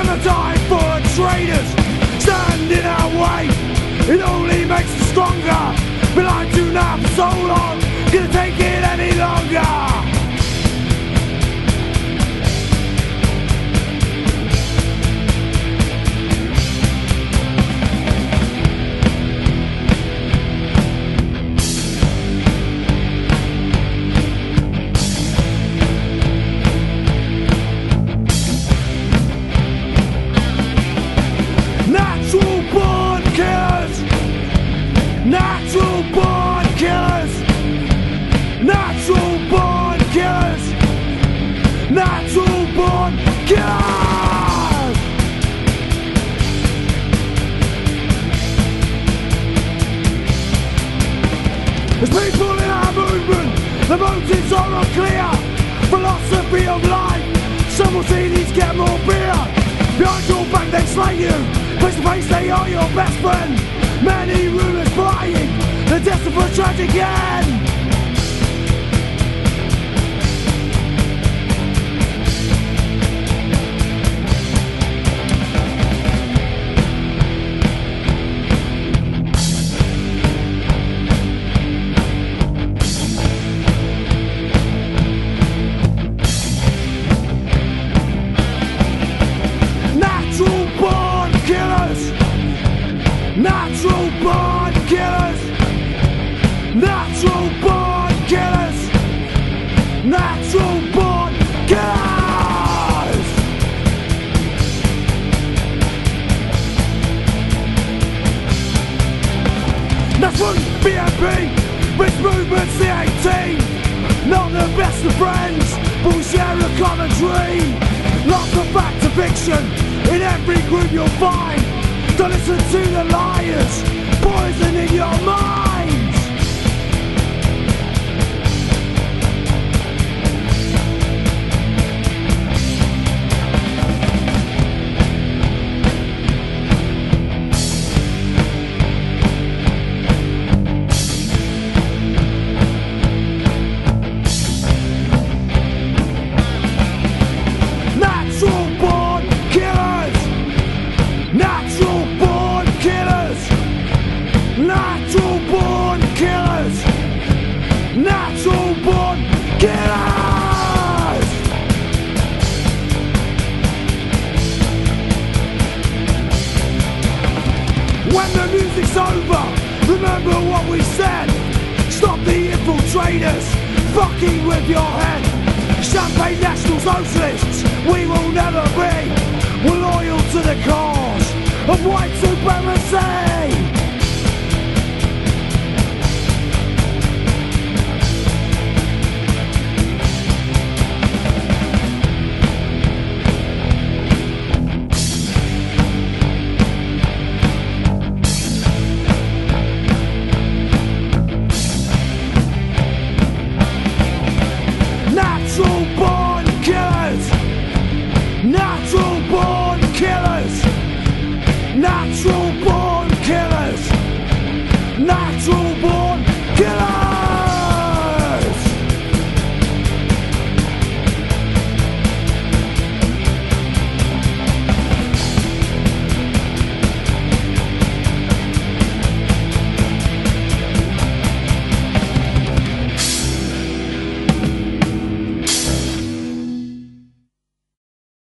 a time for traitors stand in our way. It only makes us stronger. But I do not for so long, gonna take it any longer. Natural born killers. Natural born killers. Natural born killers. Natural born killers. There's people in our movement, the motives are unclear. Philosophy of life, some will see these get more beer. Behind your back they slay you, face to face they are your best friend. Many rumours flying, they're destined for a tragic end. Natural born killers. Natural born killers. Natural born killers. Natural born killers. Natural BNP, Rich Movement C18. Not the best of friends, but we share a common dream. Lots of fact and fiction in every group you'll find. Don't listen to the liars, poison in your minds. Natural born killers. Natural born killers. Natural born killers. Natural born killers. When the music's over, remember what we said. Stop the infiltrators fucking with your head. Champagne National Socialists, we will never be. We're loyal to the cause of white supremacy. Natural born killers. Natural born killers. Natural born killers. Natural born